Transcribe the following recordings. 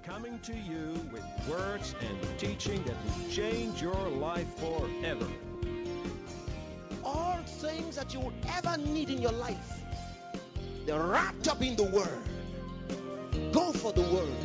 coming to you with words and teaching that will change your life forever. All things that you would ever need in your life, they're wrapped up in the Word. Go for the Word.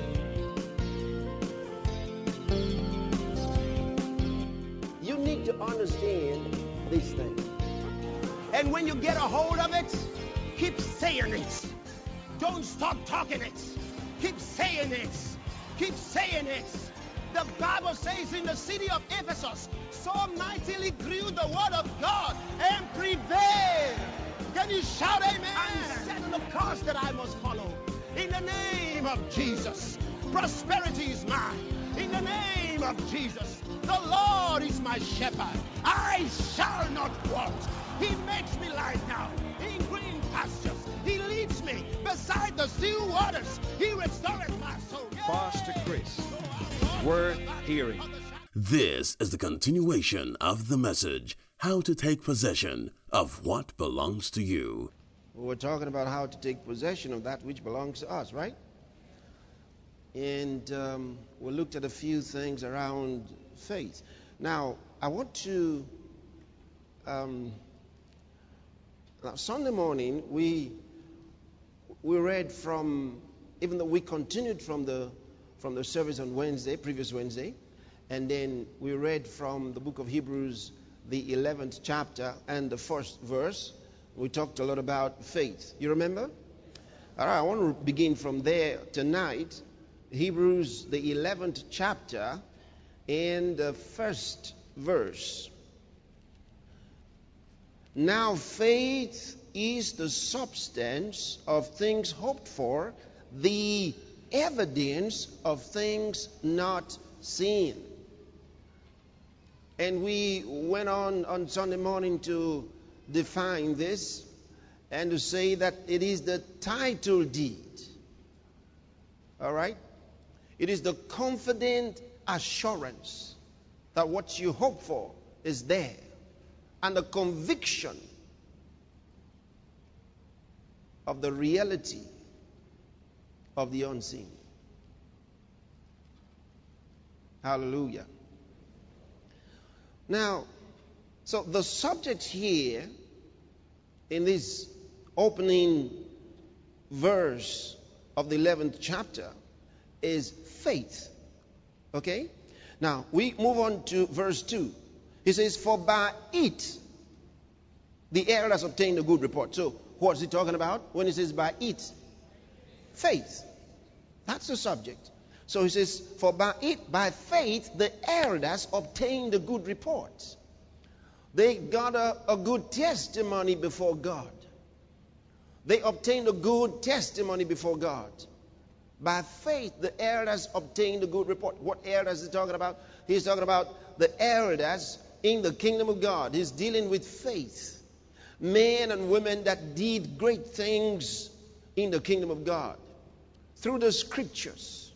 You need to understand these things. And when you get a hold of it, keep saying it. Don't stop talking it. Keep saying it. Keep saying it. The Bible says in the city of Ephesus, so mightily grew the word of God and prevailed. Can you shout amen? I'm setting the course that I must follow. In the name of Jesus, prosperity is mine. In the name of Jesus, the Lord is my shepherd. I shall not want. He makes me lie down in green pastures. He leads me beside the still waters. He restoreth my soul. Pastor Chris, worth hearing. This is the continuation of the message, How to Take Possession of What Belongs to You. We're talking about how to take possession of that which belongs to us, right? And we looked at a few things around faith. Now, I want to... Sunday morning, we read from, even though we continued from the service on Wednesday, previous Wednesday, and then we read from the book of Hebrews, the 11th chapter and the first verse. We talked a lot about faith. You remember? All right, I want to begin from there tonight. Hebrews, the 11th chapter and the first verse. Now faith is the substance of things hoped for, the evidence of things not seen. And we went on Sunday morning to define this and to say that it is the title deed. All right? It is the confident assurance that what you hope for is there. And the conviction of the reality of the unseen. Hallelujah. Now, so the subject here in this opening verse of the 11th chapter is faith. Okay? Now, we move on to verse 2. He says, for by it, the heir has obtained a good report. So, what's he talking about when he says by it? Faith. That's the subject. So he says, for by it, by faith, the elders obtained a good report. They got a good testimony before God. They obtained a good testimony before God. By faith, the elders obtained a good report. What elders is he talking about? He's talking about the elders in the kingdom of God. He's dealing with faith. Men and women that did great things in the kingdom of God through the scriptures.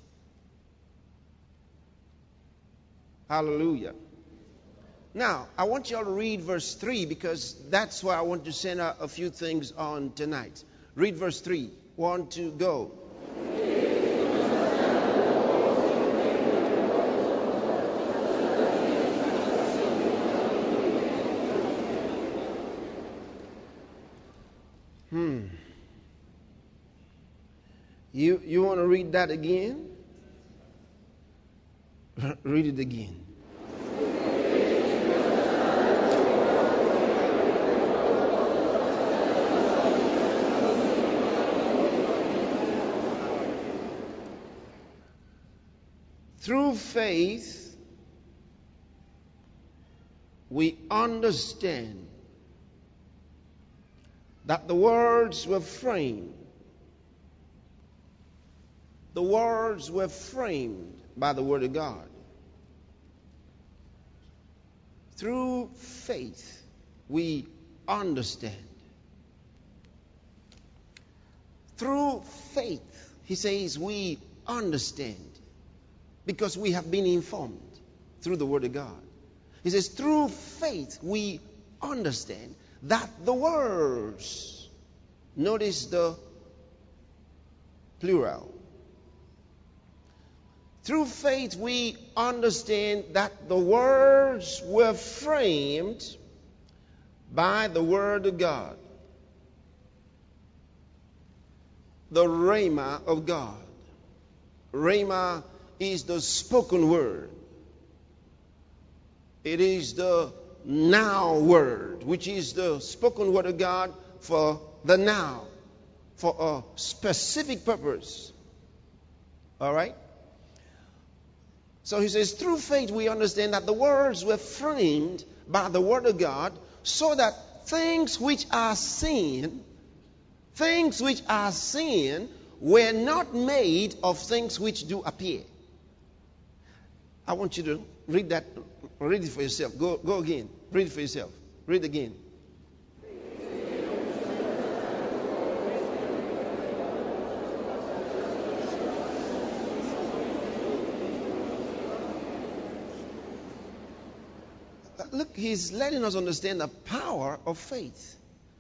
Hallelujah. Now, I want you all to read verse 3 because that's where I want to send out a few things on tonight. Read verse 3. 1, 2, go. You want to read that again? Read it again. Through faith, we understand that the words were framed. The words were framed by the Word of God. Through faith, we understand. Through faith, he says, we understand. Because we have been informed through the Word of God. He says, through faith, we understand that the words, notice the plural, Through faith, we understand that the words were framed by the Word of God, the Rhema of God. Rhema is the spoken word. It is the now word, which is the spoken word of God for the now, for a specific purpose. All right? So he says, through faith we understand that the words were framed by the word of God, so that things which are seen were not made of things which do appear. I want you to read that. Read it for yourself. Go again. Read it for yourself. Read again. Look, he's letting us understand the power of faith.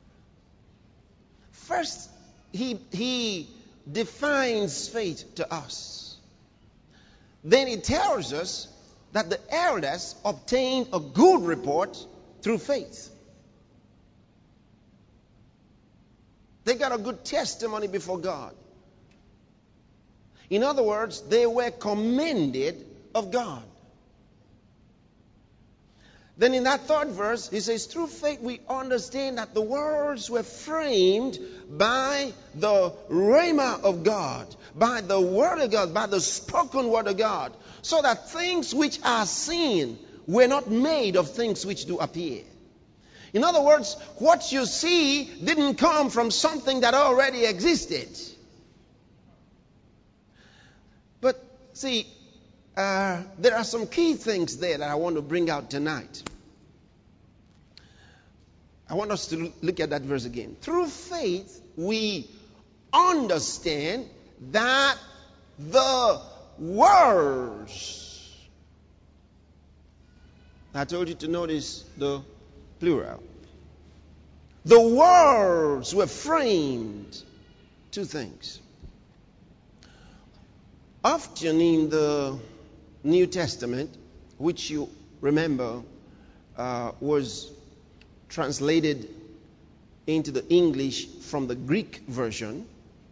First, he defines faith to us. Then he tells us that the elders obtained a good report through faith. They got a good testimony before God. In other words, they were commended of God. Then in that third verse, he says, through faith we understand that the words were framed by the Rhema of God, by the Word of God, by the spoken Word of God, so that things which are seen were not made of things which do appear. In other words, what you see didn't come from something that already existed. But see, there are some key things there that I want to bring out tonight. I want us to look at that verse again. Through faith, we understand that the words. I told you to notice the plural. The words were framed. Two things. Often in the New Testament, which you remember was translated into the English from the Greek version.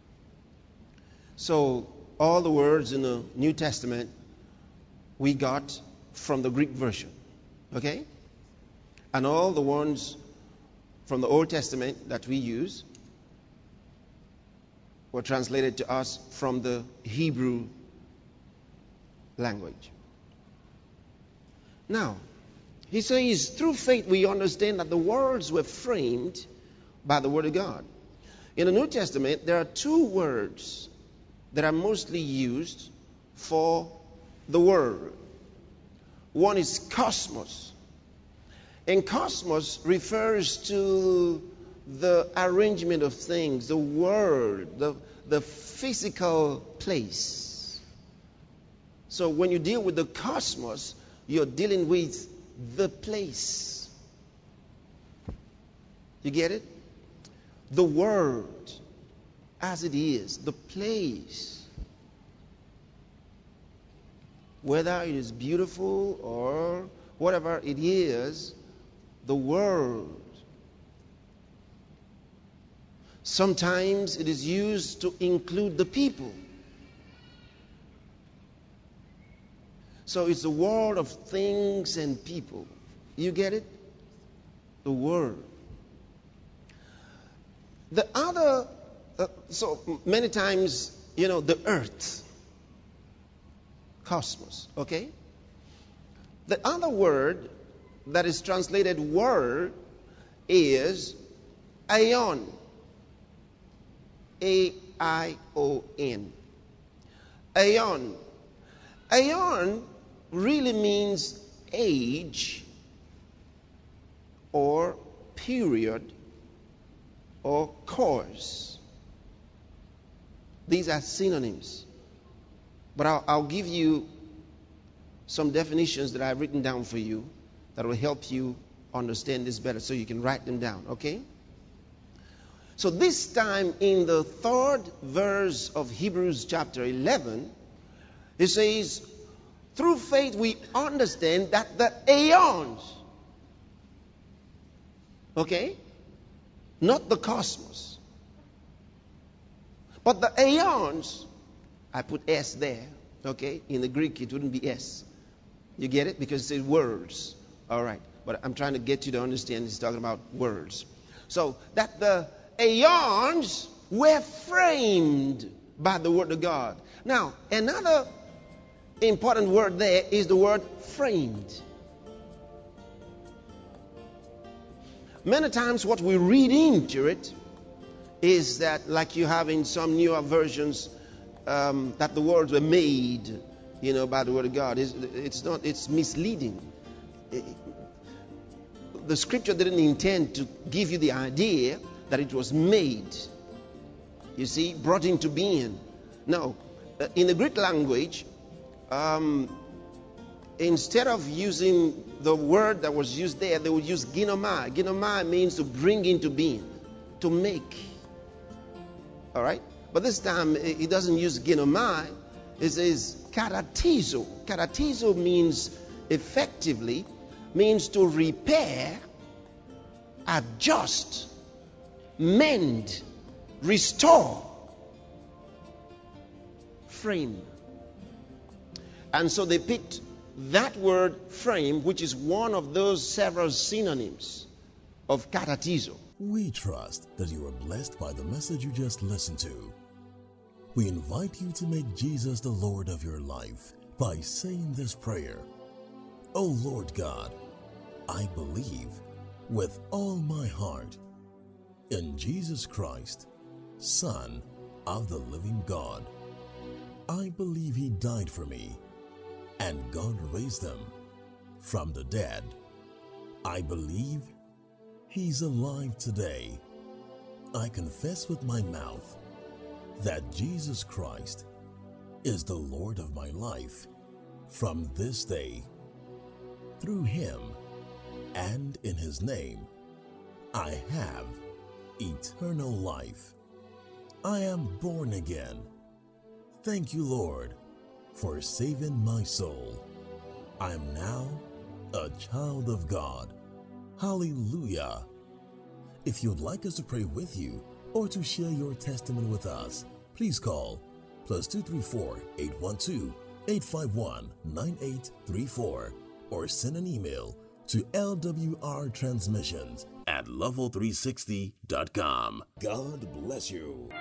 So all the words in the New Testament we got from the Greek version. Okay? And all the ones from the Old Testament that we use were translated to us from the Hebrew language. Now, he says, through faith we understand that the words were framed by the Word of God. In the New Testament, there are two words that are mostly used for the Word. One is cosmos. And cosmos refers to the arrangement of things, the world, the physical place. So when you deal with the cosmos, you're dealing with the place. You get it? The world as it is, the place. Whether it is beautiful or whatever it is, the world. Sometimes it is used to include the people. So it's the world of things and people. You get it? The world. The other, so many times, the earth. Cosmos, okay? The other word that is translated word is aion. A-I-O-N. Aion. Aion really means age or period or course. These are synonyms. But I'll give you some definitions that I've written down for you that will help you understand this better so you can write them down, okay? So this time in the third verse of Hebrews chapter 11, It says, through faith we understand that the aeons, okay, not the cosmos, but the aeons, I put S there, okay, in the Greek it wouldn't be S. You get it? Because it says words. All right, but I'm trying to get you to understand he's talking about words. So that the aeons were framed by the word of God. Now, another important word there is the word framed. Many times what we read into it is that, like you have in some newer versions, that the words were made, by the word of God. It's misleading. The scripture didn't intend to give you the idea that it was made. You see, brought into being. No, in the Greek language, instead of using the word that was used there, they would use ginomai. Ginomai means to bring into being, to make. All right? But this time, it doesn't use ginomai. It says karatizo. Karatizo means, effectively, means to repair, adjust, mend, restore, frame. And so they picked that word frame, which is one of those several synonyms of karatizo. We trust that you are blessed by the message you just listened to. We invite you to make Jesus the Lord of your life by saying this prayer. Oh Lord God, I believe with all my heart in Jesus Christ, Son of the living God. I believe He died for me and God raised Him from the dead. I believe He's alive today. I confess with my mouth that Jesus Christ is the Lord of my life from this day. Through Him and in His name, I have eternal life. I am born again. Thank you, Lord, for saving my soul. I am now a child of God. Hallelujah. If you'd like us to pray with you or to share your testimony with us, please call +234 812 851 9834 or send an email to lwrtransmissions@level360.com. God bless you.